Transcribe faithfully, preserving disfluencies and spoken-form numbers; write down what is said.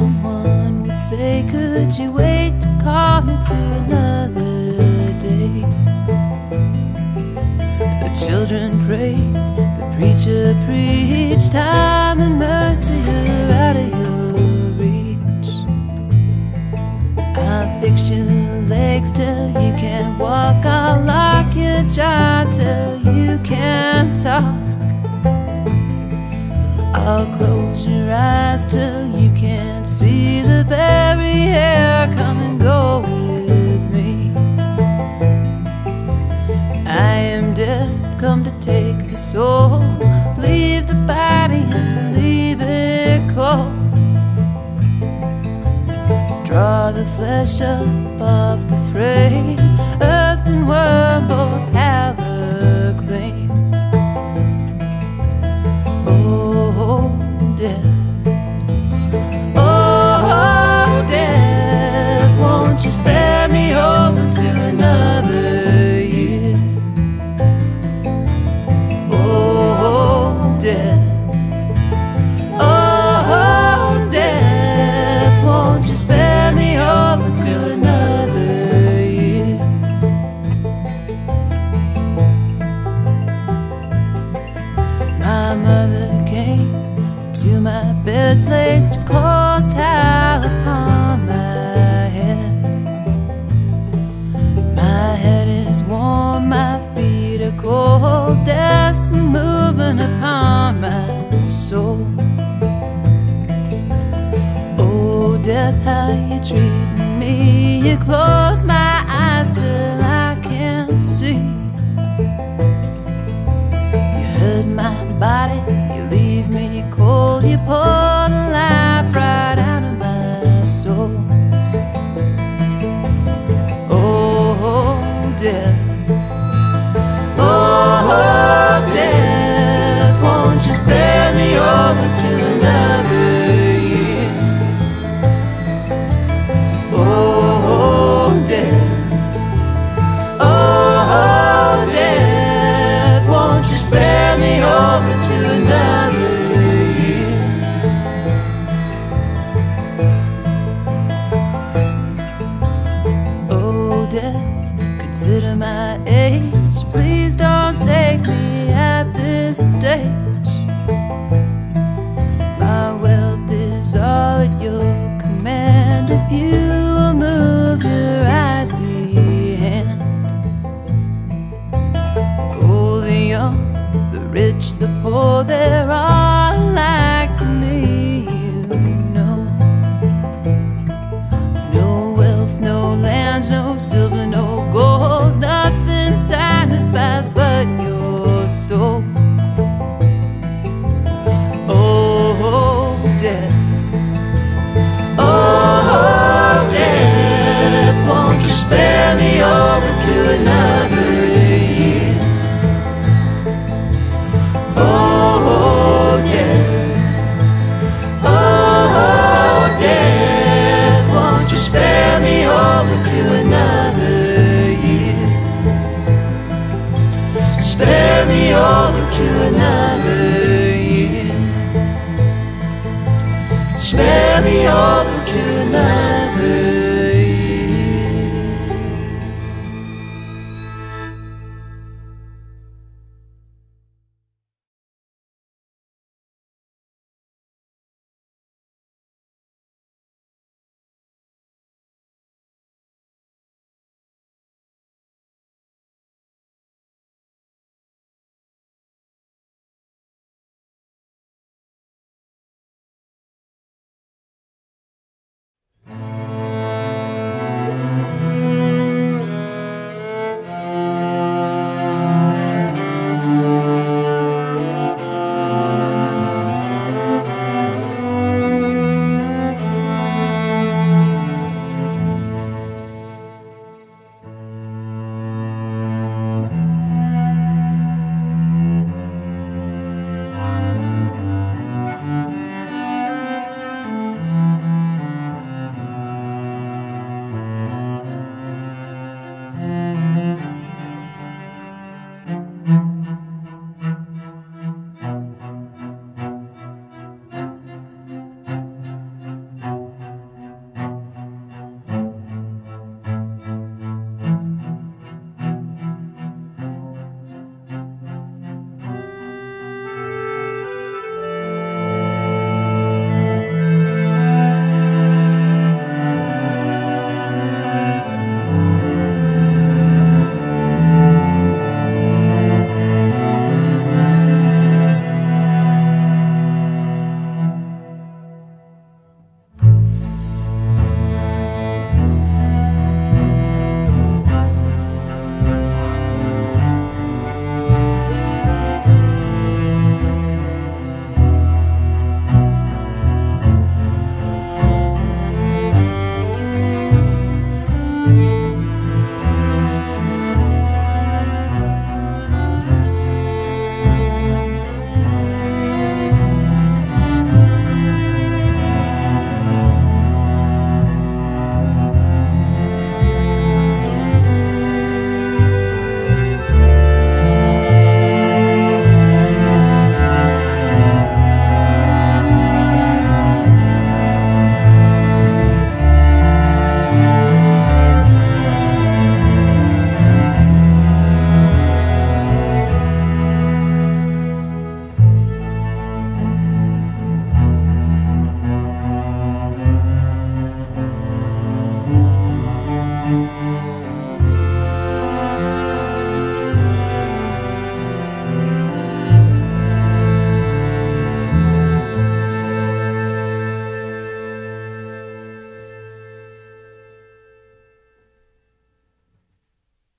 someone would say, could you wait to call me to another day? The children prayed, the preacher preached, time and mercy are out of your reach. I'll fix your legs till you can't walk, I'll lock your jaw till you can't talk. I'll close your eyes till you can't see the very hair. Come and go with me. I am death, come to take the soul, leave the body and leave it cold. Draw the flesh up off the frame, earth and worm both have a claim. Oh, death, oh, death, won't you spare me over to another year? Oh, death, oh, death, won't you spare me over to another year? My mother came to my bed, placed a cold towel upon my head. My head is warm, my feet are cold, death's moving upon my soul. Oh, death, how you treating me? You close my eyes till I can't see. You hurt my body, you leave me cold, you pour the life right out of my soul. Oh, death, oh, death, won't you spare me over to another year? Oh, death, oh, death, won't you spare me over to another year? Oh, death, consider my age, please don't take me at this stage. My wealth is all at your command, if you will move your icy hand. Oh, the young, the rich, the poor, they're all alike to me, you know. No wealth, no lands, no silver, no gold, nothing satisfies but your soul. Oh, death, oh, death, won't you spare me over to another year? Oh, death, oh, death, won't you spare me over to another year? Spare me over to another year. Spare me over to another